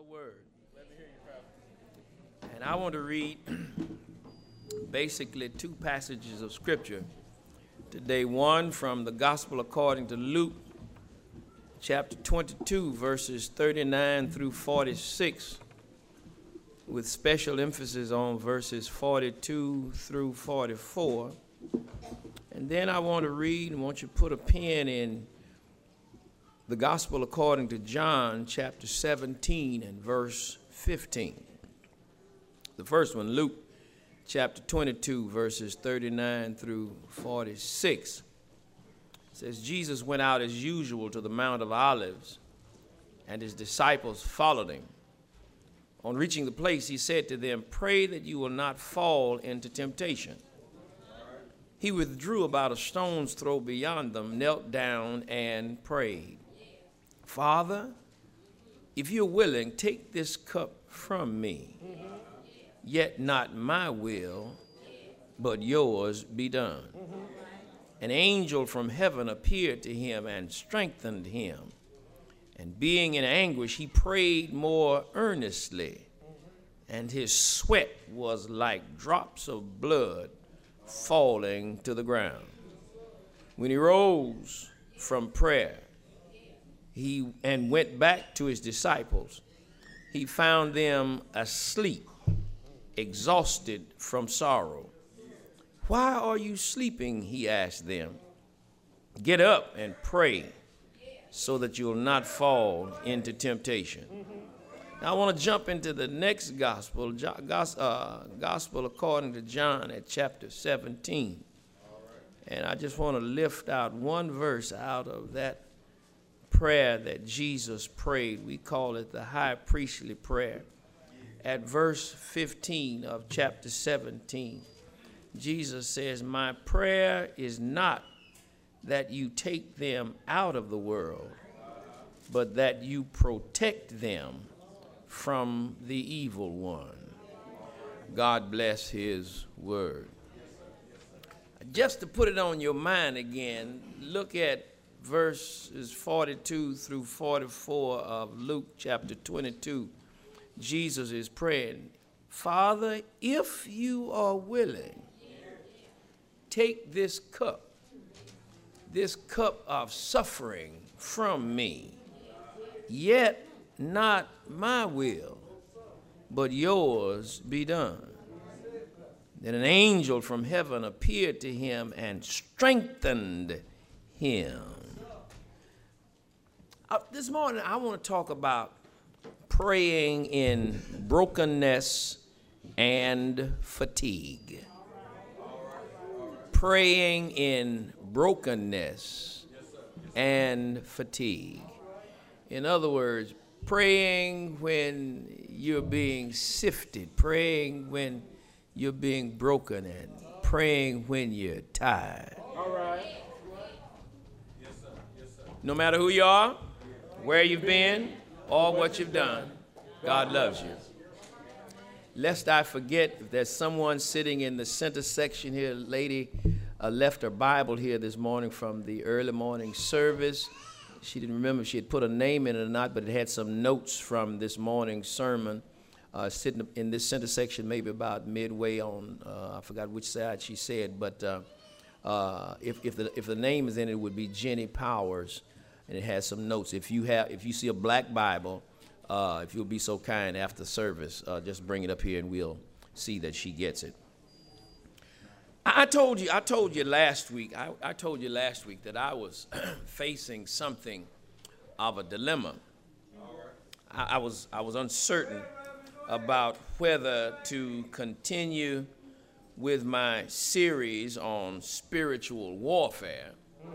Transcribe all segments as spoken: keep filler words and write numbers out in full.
word. Let me hear you, Pastor. And I want to read basically two passages of scripture today. One from the Gospel according to Luke, chapter twenty-two, verses thirty-nine through forty-six, with special emphasis on verses forty-two through forty-four. And then I want to read, and want you to put a pen in the Gospel according to John, chapter seventeen and verse fifteen. The first one, Luke, chapter twenty-two, verses thirty-nine through forty-six. It says, Jesus went out as usual to the Mount of Olives, and his disciples followed him. On reaching the place, he said to them, "Pray that you will not fall into temptation." He withdrew about a stone's throw beyond them, knelt down, and prayed, "Father, if you're willing, take this cup from me. Mm-hmm. Yet not my will, but yours be done." Mm-hmm. An angel from heaven appeared to him and strengthened him. And being in anguish, he prayed more earnestly, and his sweat was like drops of blood falling to the ground. When he rose from prayer, he and went back to his disciples, he found them asleep, exhausted from sorrow. "Why are you sleeping?" he asked them. "Get up and pray so that you'll not fall into temptation." Now I want to jump into the next gospel, uh, gospel according to John at chapter seventeen. And I just want to lift out one verse out of that prayer that Jesus prayed. We call it the high priestly prayer. At verse fifteen of chapter seventeen, Jesus says, "My prayer is not that you take them out of the world, but that you protect them from the evil one." God bless his word. Just to put it on your mind again, look at verses forty-two through forty-four of Luke chapter twenty-two. Jesus is praying, "Father, if you are willing, take this cup, this cup of suffering from me. Yet not my will, but yours be done." Then an angel from heaven appeared to him and strengthened him. Uh, this morning, I want to talk about praying in brokenness and fatigue. Praying in brokenness and fatigue. In other words, praying when you're being sifted, praying when you're being broken, and praying when you're tired. All right. Yes, sir. Yes, sir. No matter who you are, where you've been, or what you've done, God loves you. Lest I forget, if there's someone sitting in the center section here, a lady uh, left her Bible here this morning from the early morning service. She didn't remember if she had put a name in it or not, but it had some notes from this morning's sermon uh, sitting in this center section, maybe about midway on, uh, I forgot which side she said, but uh, uh, if, if, the, if the name is in it, it would be Jenny Powers, and it has some notes. If you, have, if you see a black Bible, uh, if you'll be so kind after service, uh, just bring it up here and we'll see that she gets it. I told you, I told you last week, I, I told you last week that I was facing something of a dilemma. I, I was, I was uncertain about whether to continue with my series on spiritual warfare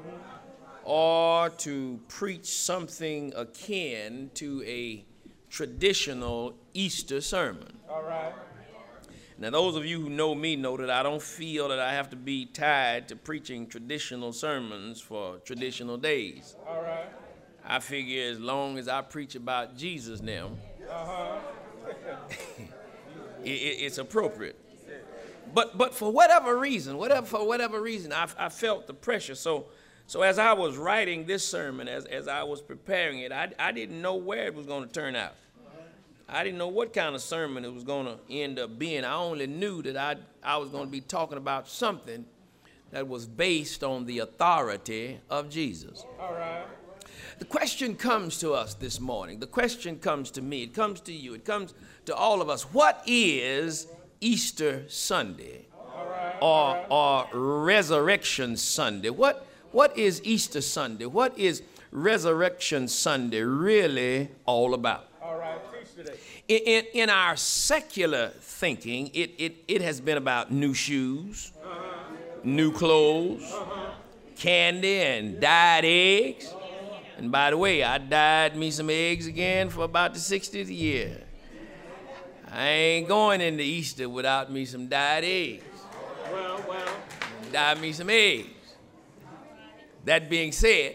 or to preach something akin to a traditional Easter sermon. All right. Now, those of you who know me know that I don't feel that I have to be tied to preaching traditional sermons for traditional days. All right. I figure as long as I preach about Jesus now, uh-huh. it, it, it's appropriate. But but for whatever reason, whatever for whatever reason, I, I felt the pressure. So So as I was writing this sermon, as, as I was preparing it, I, I didn't know where it was going to turn out. I didn't know what kind of sermon it was going to end up being. I only knew that I, I was going to be talking about something that was based on the authority of Jesus. All right. The question comes to us this morning. The question comes to me. It comes to you. It comes to all of us. What is Easter Sunday? All right. Or, All right. or Resurrection Sunday? What, what is Easter Sunday? What is Resurrection Sunday really all about? All right. Teach today. In, in, in our secular thinking, it, it, it has been about new shoes, Uh-huh. new clothes, Uh-huh. candy, and dyed eggs. And by the way, I dyed me some eggs again for about the sixtieth year. I ain't going into Easter without me some dyed eggs. Well, well. Dye me some eggs. That being said,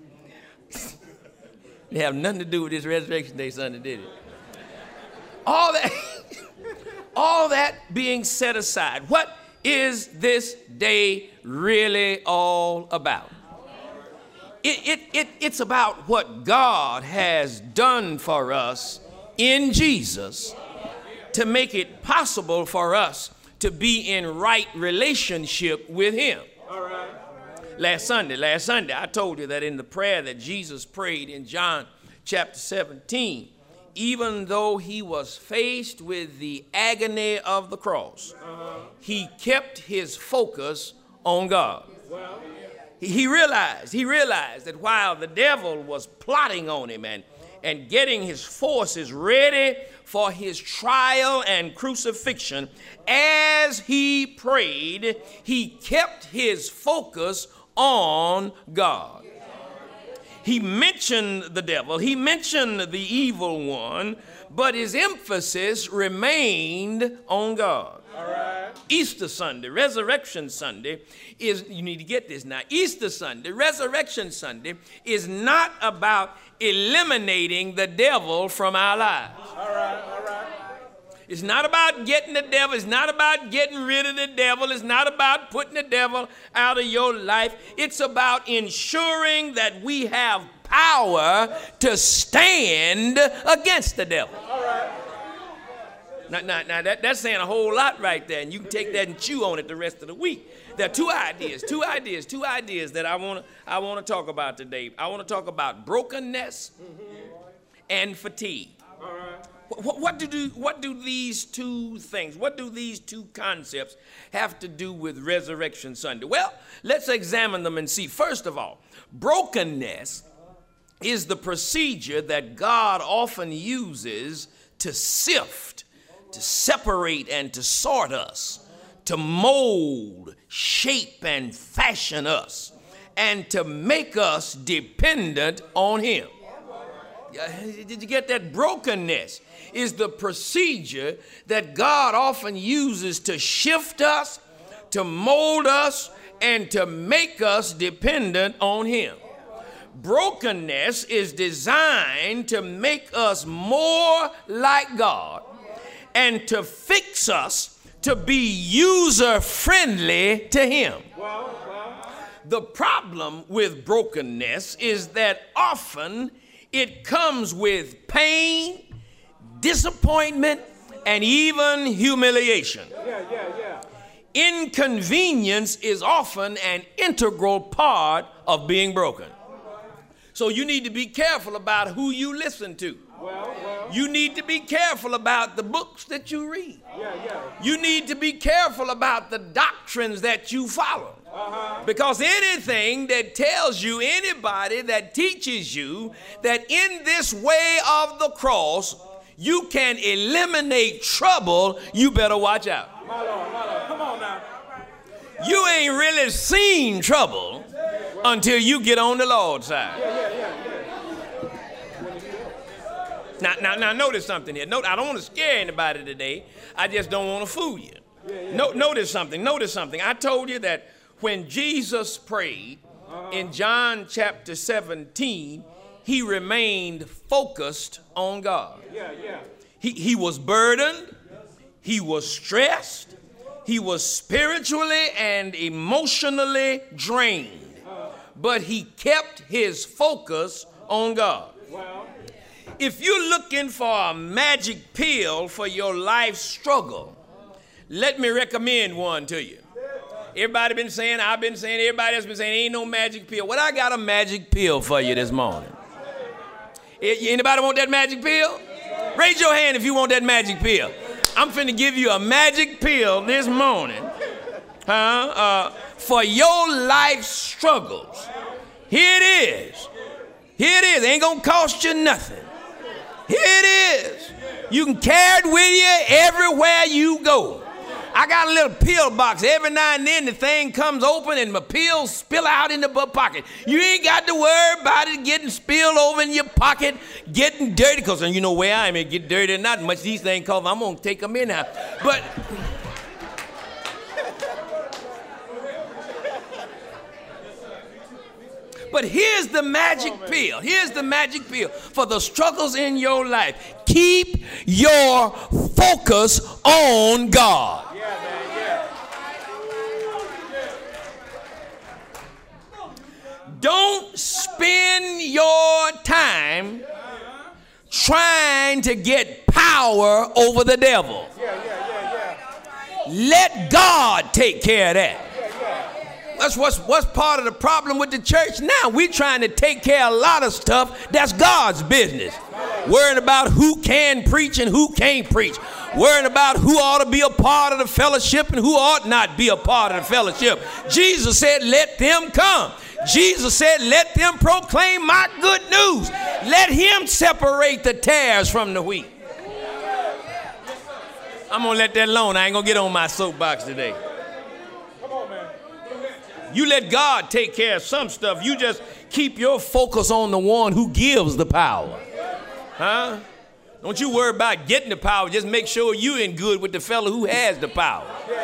it have nothing to do with this Resurrection Day Sunday, did it? All that, all that being set aside, what is this day really all about? It, it, it, it's about what God has done for us in Jesus to make it possible for us to be in right relationship with Him. All right. Last Sunday, last Sunday, I told you that in the prayer that Jesus prayed in John chapter seventeen, even though He was faced with the agony of the cross, Uh-huh. He kept His focus on God. Well. He realized, he realized that while the devil was plotting on him and, and getting his forces ready for his trial and crucifixion, as he prayed, he kept his focus on God. He mentioned the devil, he mentioned the evil one, but his emphasis remained on God. All right. Easter Sunday, Resurrection Sunday is, you need to get this now, Easter Sunday, Resurrection Sunday is not about eliminating the devil from our lives. All right. All right. It's not about getting the devil. It's not about getting rid of the devil. It's not about putting the devil out of your life. It's about ensuring that we have power to stand against the devil. All right. Now, now, now that, that's saying a whole lot right there, and you can take that and chew on it the rest of the week. There are two ideas, two ideas, two ideas that I want to I want to talk about today. I want to talk about brokenness and fatigue. All right. What, what, do, what do these two things, what do these two concepts have to do with Resurrection Sunday? Well, let's examine them and see. First of all, brokenness is the procedure that God often uses to sift, to separate and to sort us, to mold, shape, and fashion us, and to make us dependent on Him. Did you get that? Brokenness is the procedure that God often uses to shift us, to mold us, and to make us dependent on Him. Brokenness is designed to make us more like God and to fix us to be user-friendly to Him. Well, well. The problem with brokenness is that often it comes with pain, disappointment, and even humiliation. Yeah, yeah, yeah. Inconvenience is often an integral part of being broken. So you need to be careful about who you listen to. Well, well. You need to be careful about the books that you read. Yeah, yeah. You need to be careful about the doctrines that you follow. Uh-huh. Because anything that tells you, anybody that teaches you that in this way of the cross you can eliminate trouble, you better watch out. My Lord, my Lord. Come on now. You ain't really seen trouble until you get on the Lord's side. Yeah, yeah, yeah, yeah. Now, now, now, notice something here. Note, I don't want to scare anybody today. I just don't want to fool you. Yeah, yeah, no, yeah. Notice something. Notice something. I told you that when Jesus prayed Uh-huh. in John chapter seventeen, he remained focused on God. Yeah, yeah. He, he was burdened. He was stressed. He was spiritually and emotionally drained. But he kept his focus on God. Well, If you're looking for a magic pill for your life struggle, let me recommend one to you. Everybody been saying, I've been saying, everybody else been saying, ain't no magic pill. Well, I got a magic pill for you this morning. Anybody want that magic pill? Raise your hand if you want that magic pill. I'm finna give you a magic pill this morning, huh? Uh, for your life struggles. Here it is. Here it is. Ain't gonna cost you nothing. Here it is. You can carry it with you everywhere you go. I got a little pill box. Every now and then the thing comes open and my pills spill out in the butt pocket. You ain't got to worry about it getting spilled over in your pocket, getting dirty. Because you know where I am, it get dirty or not much these things cost. I'm going to take them in now. But But here's the magic pill. Here's the magic pill for the struggles in your life. Keep your focus on God. Yeah, man, yeah. Don't spend your time trying to get power over the devil. Yeah, yeah, yeah, yeah. Let God take care of that. That's what's, what's part of the problem with the church now. We're trying to take care of a lot of stuff that's God's business. Worrying about who can preach and who can't preach. Worrying about who ought to be a part of the fellowship and who ought not be a part of the fellowship. Jesus said, let them come. Jesus said, let them proclaim my good news. Let him separate the tares from the wheat. I'm going to let that alone. I ain't going to get on my soapbox today. You let God take care of some stuff. You just keep your focus on the one who gives the power. Huh? Don't you worry about getting the power. Just make sure you're in good with the fellow who has the power.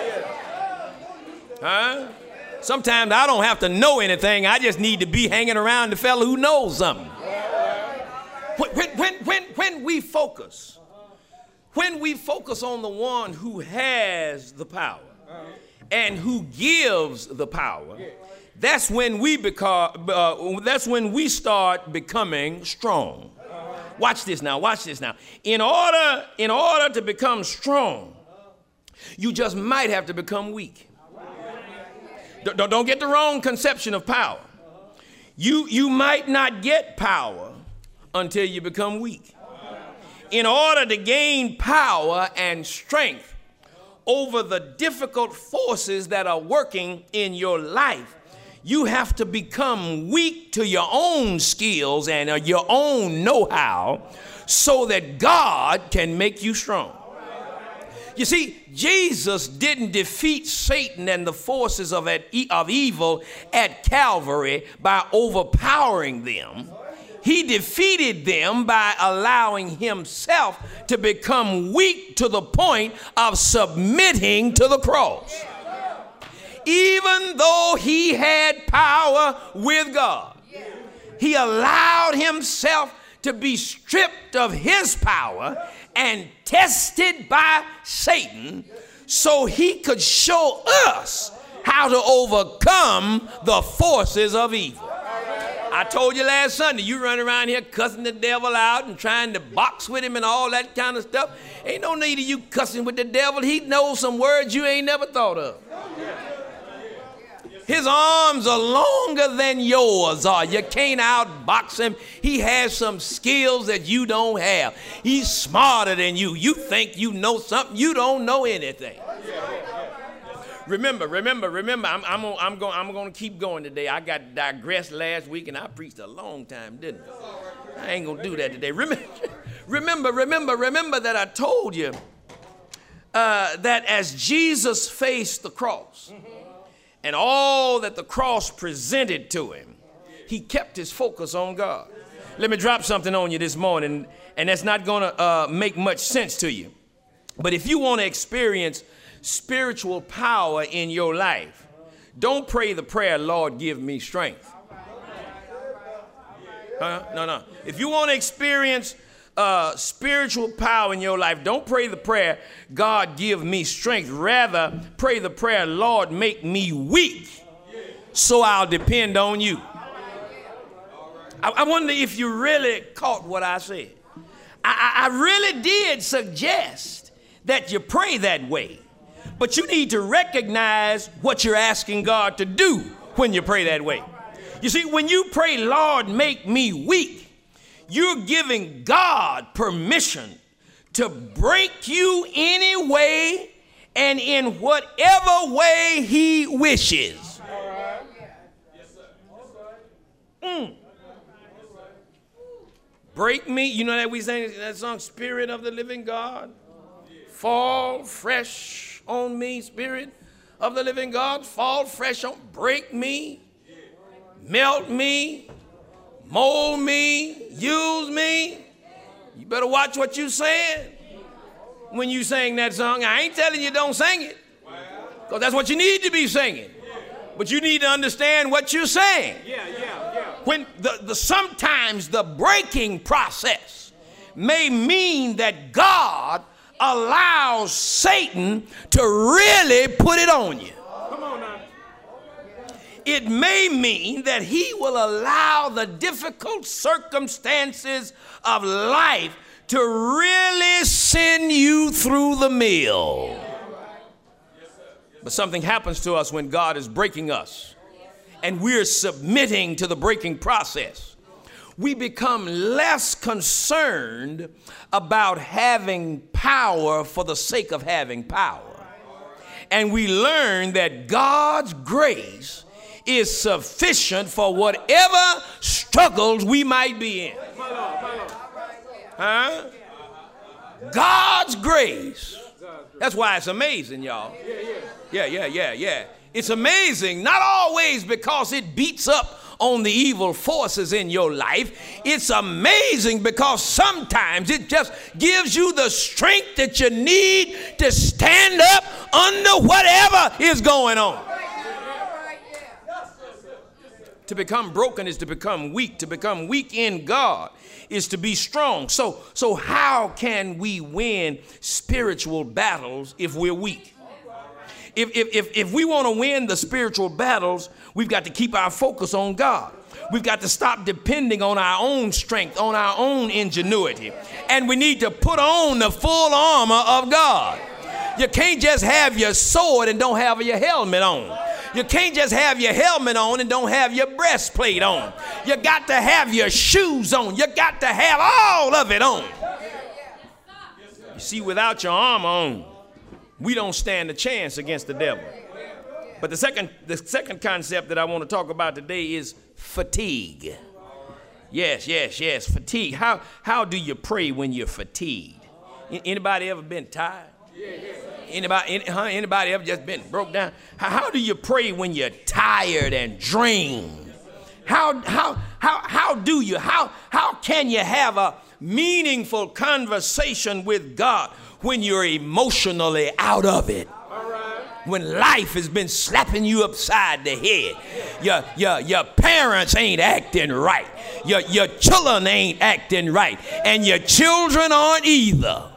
Huh? Sometimes I don't have to know anything. I just need to be hanging around the fellow who knows something. When, when, when, when we focus, when we focus on the one who has the power, and who gives the power, that's when we become, uh, that's when we start becoming strong. Watch this now, watch this now. In order, in order to become strong, you just might have to become weak. Don't, don't get the wrong conception of power. You, you might not get power until you become weak. In order to gain power and strength over the difficult forces that are working in your life, you have to become weak to your own skills and uh, your own know-how so that God can make you strong. You see, Jesus didn't defeat Satan and the forces of, at, of evil at Calvary by overpowering them. He defeated them by allowing himself to become weak to the point of submitting to the cross. Even though he had power with God, he allowed himself to be stripped of his power and tested by Satan so he could show us how to overcome the forces of evil. I told you last Sunday, you run around here cussing the devil out and trying to box with him and all that kind of stuff. Ain't no need of you cussing with the devil. He knows some words you ain't never thought of. His arms are longer than yours are. You can't outbox him. He has some skills that you don't have. He's smarter than you. You think you know something. You don't know anything. Remember, remember, remember, I'm, I'm, I'm going I'm going to keep going today. I got digressed last week, and I preached a long time, didn't I? I ain't going to do that today. Remember, remember, remember, remember that I told you uh, that as Jesus faced the cross and all that the cross presented to him, he kept his focus on God. Let me drop something on you this morning, and that's not going to uh, make much sense to you. But if you want to experience spiritual power in your life, don't pray the prayer, Lord, give me strength. Huh? No, no. If you want to experience uh, spiritual power in your life, don't pray the prayer, God, give me strength. Rather, pray the prayer, Lord, make me weak so I'll depend on you. I, I wonder if you really caught what I said. I, I really did suggest that you pray that way. But you need to recognize what you're asking God to do when you pray that way. You see, when you pray, Lord, make me weak, you're giving God permission to break you any way and in whatever way he wishes. Mm. Break me. You know that we sang that song, Spirit of the Living God, fall fresh on me, Spirit of the living God, fall fresh on, break me, melt me, mold me, use me. You better watch what you saying when you sing that song. I ain't telling you don't sing it, because that's what you need to be singing. But you need to understand what you're saying. Yeah, yeah, yeah. When the, the sometimes the breaking process may mean that God allows Satan to really put it on you. Come on now. It may mean that he will allow the difficult circumstances of life to really send you through the mill. But something happens to us when God is breaking us and we're submitting to the breaking process. We become less concerned about having power for the sake of having power. And we learn that God's grace is sufficient for whatever struggles we might be in. Huh? God's grace. That's why it's amazing, y'all. Yeah, yeah, yeah, yeah. It's amazing, not always because it beats up on the evil forces in your life. It's amazing because sometimes it just gives you the strength that you need to stand up under whatever is going on. To become broken is to become weak. To become weak in God is to be strong. So, so how can we win spiritual battles if we're weak? If, if, if, if we want to win the spiritual battles, we've got to keep our focus on God. We've got to stop depending on our own strength, on our own ingenuity. And we need to put on the full armor of God. You can't just have your sword and don't have your helmet on. You can't just have your helmet on and don't have your breastplate on. You got to have your shoes on. You got to have all of it on. You see, without your armor on, we don't stand a chance against the devil. But the second, the second concept that I want to talk about today is fatigue. Yes, yes, yes, fatigue. How, how do you pray when you're fatigued? Anybody ever been tired? Anybody, any, huh, anybody ever just been broke down? How, how do you pray when you're tired and drained? How, how, how, how do you, how, how can you have a meaningful conversation with God when you're emotionally out of it? When life has been slapping you upside the head. Your, your, your parents ain't acting right. Your, your children ain't acting right. And your children aren't either.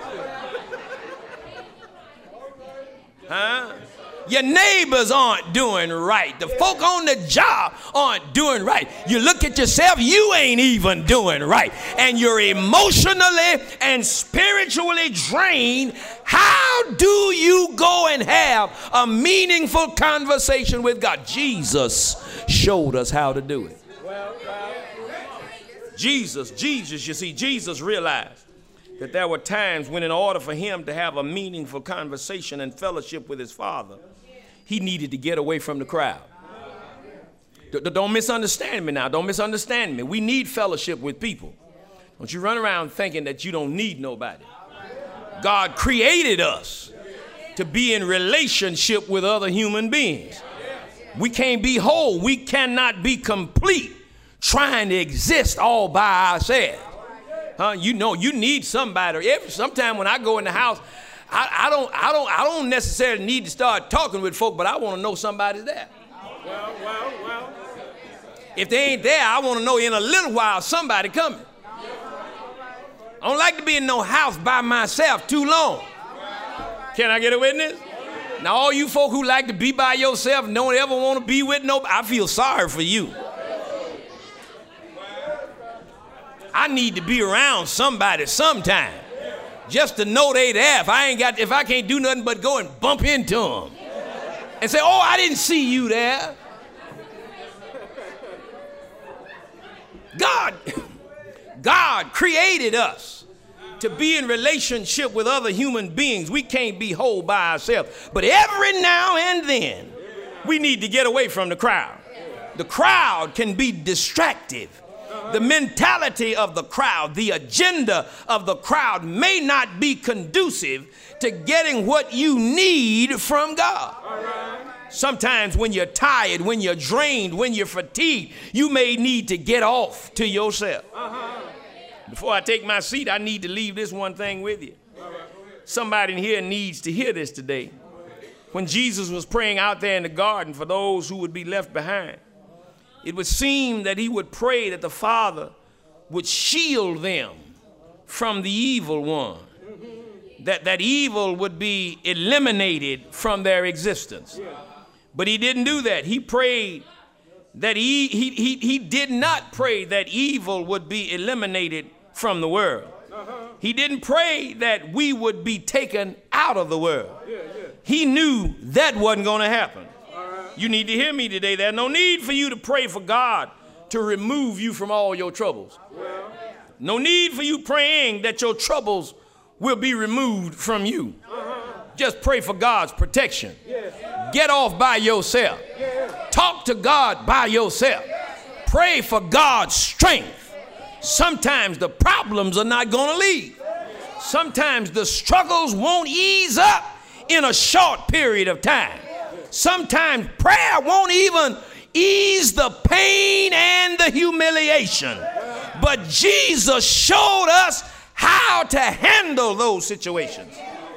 Huh? Your neighbors aren't doing right. The folk on the job aren't doing right. You look at yourself, you ain't even doing right. And you're emotionally and spiritually drained. How do you go and have a meaningful conversation with God? Jesus showed us how to do it. Jesus, Jesus, you see, Jesus realized that there were times when in order for him to have a meaningful conversation and fellowship with his Father, he needed to get away from the crowd. D- don't misunderstand me now. Don't misunderstand me. We need fellowship with people. Don't you run around thinking that you don't need nobody. God created us to be in relationship with other human beings. We can't be whole. We cannot be complete trying to exist all by ourselves. Huh? You know, you need somebody. Every sometime when I go in the house, I, I don't, I don't, I don't necessarily need to start talking with folk, but I want to know somebody's there. Well, well, well. If they ain't there, I want to know in a little while somebody coming. I don't like to be in no house by myself too long. Can I get a witness? Now, all you folk who like to be by yourself and don't ever want to be with nobody, I feel sorry for you. I need to be around somebody sometime just to know they there. If I ain't got, if I can't do nothing but go and bump into them and say, oh, I didn't see you there. God, God created us to be in relationship with other human beings. We can't be whole by ourselves. But every now and then, we need to get away from the crowd. The crowd can be distractive. The mentality of the crowd, the agenda of the crowd may not be conducive to getting what you need from God. Sometimes when you're tired, when you're drained, when you're fatigued, you may need to get off to yourself. Before I take my seat, I need to leave this one thing with you. Somebody in here needs to hear this today. When Jesus was praying out there in the garden for those who would be left behind, it would seem that he would pray that the Father would shield them from the evil one, that that evil would be eliminated from their existence. But he didn't do that. He prayed that he, he, he, he did not pray that evil would be eliminated from the world. He didn't pray that we would be taken out of the world. He knew that wasn't going to happen. You need to hear me today. There's no need for you to pray for God to remove you from all your troubles. No need for you praying that your troubles will be removed from you. Just pray for God's protection. Get off by yourself. Talk to God by yourself. Pray for God's strength. Sometimes the problems are not going to leave. Sometimes the struggles won't ease up in a short period of time. Sometimes prayer won't even ease the pain and the humiliation. But Jesus showed us how to handle those situations.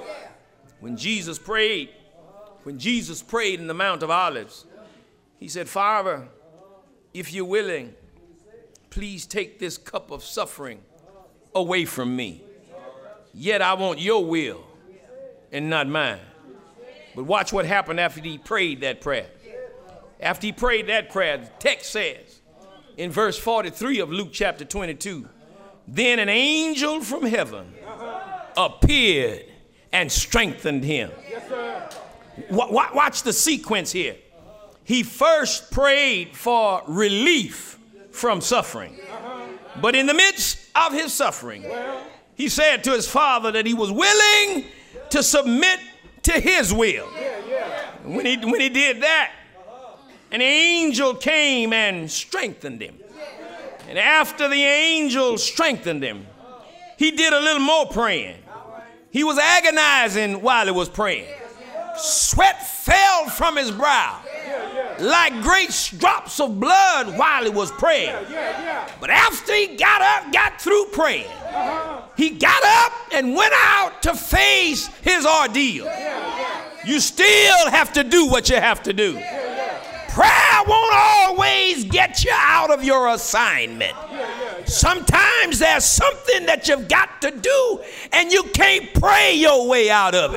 When Jesus prayed, when Jesus prayed in the Mount of Olives, he said, Father, if you're willing, please take this cup of suffering away from me. Yet I want your will and not mine. But watch what happened after he prayed that prayer. After he prayed that prayer, the text says in verse forty-three of Luke chapter twenty-two, then an angel from heaven appeared and strengthened him. Watch the sequence here. He first prayed for relief from suffering. But in the midst of his suffering, he said to his Father that he was willing to submit to his will. When he, when he did that, an angel came and strengthened him. And after the angel strengthened him, he did a little more praying. He was agonizing while he was praying. Sweat fell from his brow like great drops of blood while he was praying. But after he got up, got through praying, he got up and went out to face his ordeal. You still have to do what you have to do. Prayer won't always get you out of your assignment. Sometimes there's something that you've got to do and you can't pray your way out of it.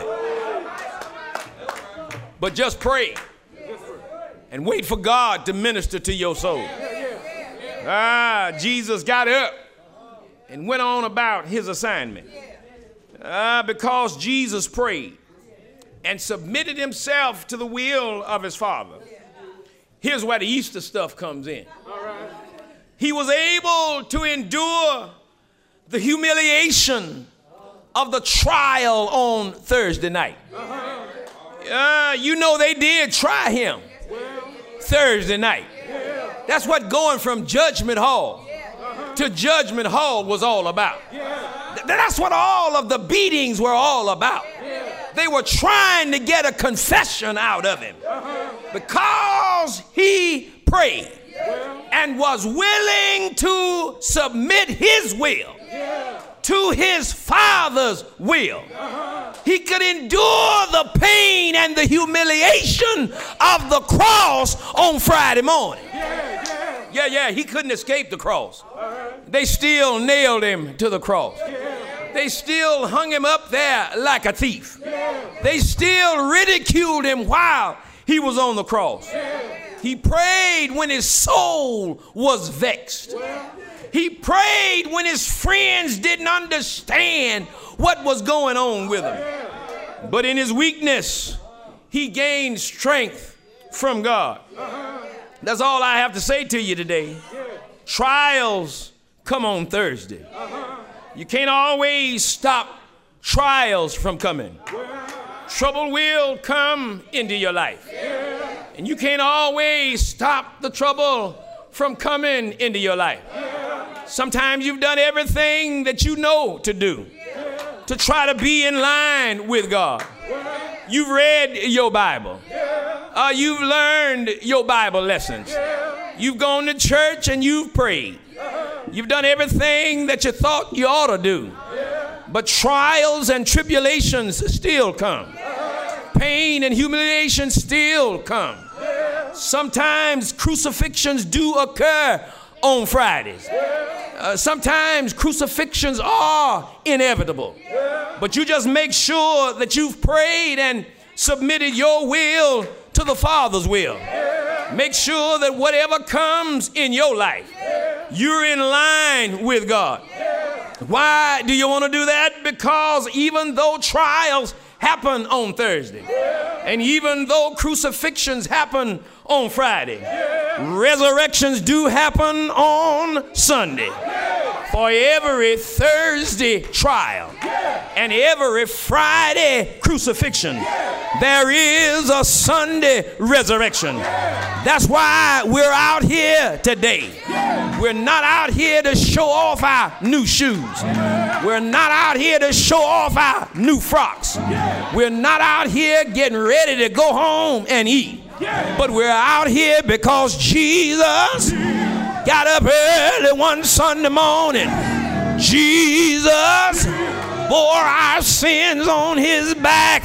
But just pray and wait for God to minister to your soul. Ah, Jesus got up and went on about his assignment. Ah, because Jesus prayed and submitted himself to the will of his Father. Here's where the Easter stuff comes in. He was able to endure the humiliation of the trial on Thursday night. Uh, you know they did try him Thursday night. That's what going from Judgment Hall to Judgment Hall was all about. That's what all of the beatings were all about. They were trying to get a confession out of him because he prayed and was willing to submit his will to his Father's will. He could endure the pain and the humiliation of the cross on Friday morning. Yeah, yeah, he couldn't escape the cross. They still nailed him to the cross. They still hung him up there like a thief. They still ridiculed him while he was on the cross. He prayed when his soul was vexed. He prayed when his friends didn't understand what was going on with him. But in his weakness, he gained strength from God. That's all I have to say to you today. Trials come on Thursday. You can't always stop trials from coming. Trouble will come into your life. And you can't always stop the trouble from coming into your life. Sometimes you've done everything that you know to do to try to be in line with God. You've read your Bible. Uh, you've learned your Bible lessons. You've gone to church and you've prayed. You've done everything that you thought you ought to do. But trials and tribulations still come. Pain and humiliation still come. Sometimes crucifixions do occur on Fridays. Uh, sometimes crucifixions are inevitable. But you just make sure that you've prayed and submitted your will to the Father's will. Make sure that whatever comes in your life, you're in line with God. Why do you want to do that? Because even though trials happen on Thursday, and even though crucifixions happen on Friday, resurrections do happen on Sunday. For every Thursday trial and every Friday crucifixion, there is a Sunday resurrection. That's why we're out here today. We're not out here to show off our new shoes. We're not out here to show off our new frocks. We're not out here getting ready to go home and eat. But we're out here because Jesus got up early one Sunday morning. Jesus bore our sins on his back.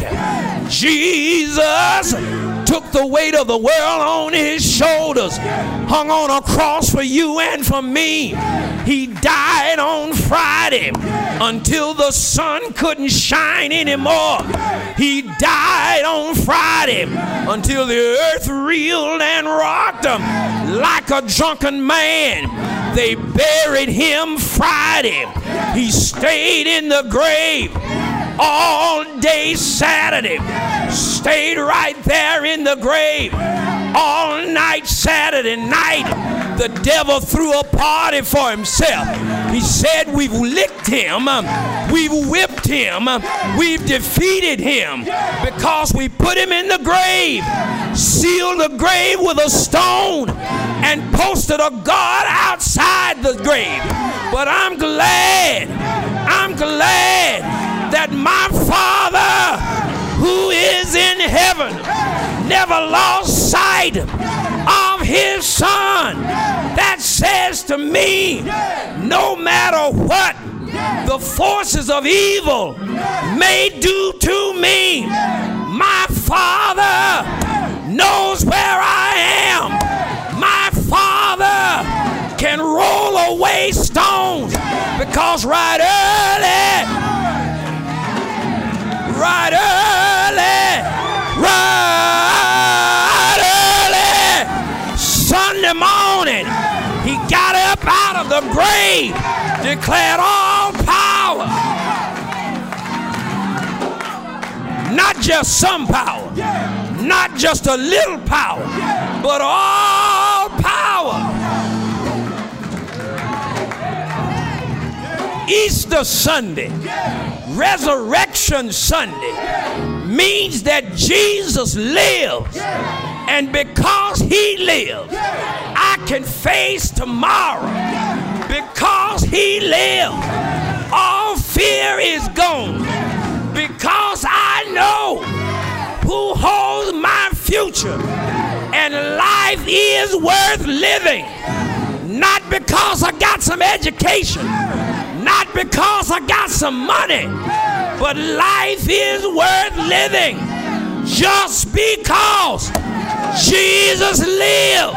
Jesus took the weight of the world on his shoulders, hung on a cross for you and for me. He died on Friday until the sun couldn't shine anymore. He died on Friday until the earth reeled and rocked him like a drunken man. They buried him Friday. He stayed in the grave all day Saturday. Stayed right there in the grave all night Saturday night. The devil threw a party for himself. He said, we've licked him, we've whipped him, we've defeated him because we put him in the grave, sealed the grave with a stone, and posted a guard outside the grave. But I'm glad, I'm glad that my Father who is in heaven never lost sight of his Son. That says to me, no matter what the forces of evil may do to me, my Father knows where I am. My Father can roll away stones because right early, right early, right early, Sunday morning, he got up out of the grave, declared all power, not just some power, not just a little power, but all power. Easter Sunday, Resurrection Sunday, means that Jesus lives. And because he lives, I can face tomorrow. Because he lives, all fear is gone. Because I know who holds my future. And life is worth living. Not because I got some education. Not because I got some money. But life is worth living just because Jesus lived.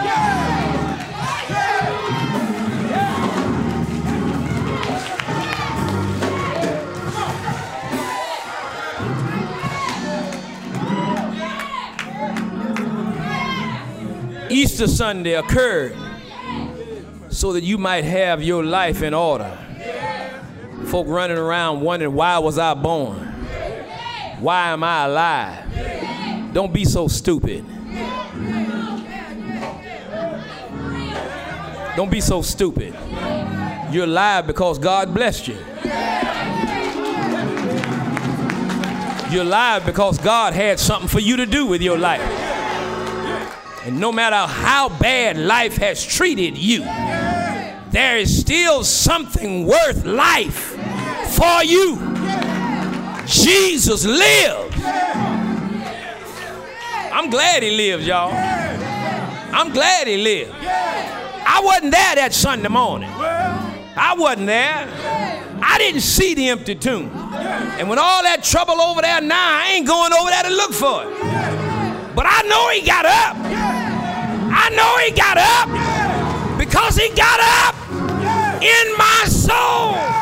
Easter Sunday occurred so that you might have your life in order. Folk running around wondering, why was I born? Why am I alive? Don't be so stupid. Don't be so stupid. You're alive because God blessed you. You're alive because God had something for you to do with your life. And no matter how bad life has treated you, there is still something worth life for you. Jesus lives. I'm glad he lives, y'all. I'm glad he lives. I wasn't there that Sunday morning. I wasn't there. I didn't see the empty tomb. And with all that trouble over there now, I ain't going over there to look for it. But I know he got up. I know he got up because he got up in my soul.